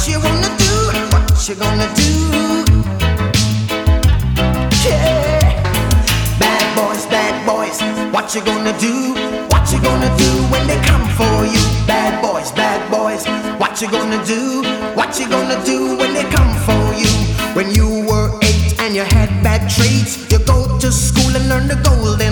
you gonna do? What you gonna do? Yeah. Bad boys, what you gonna do? What you gonna do when they come for you? Bad boys, what you gonna do? What you gonna do when they come for you? When you were 8 and you had bad traits, you go to school and learn the golden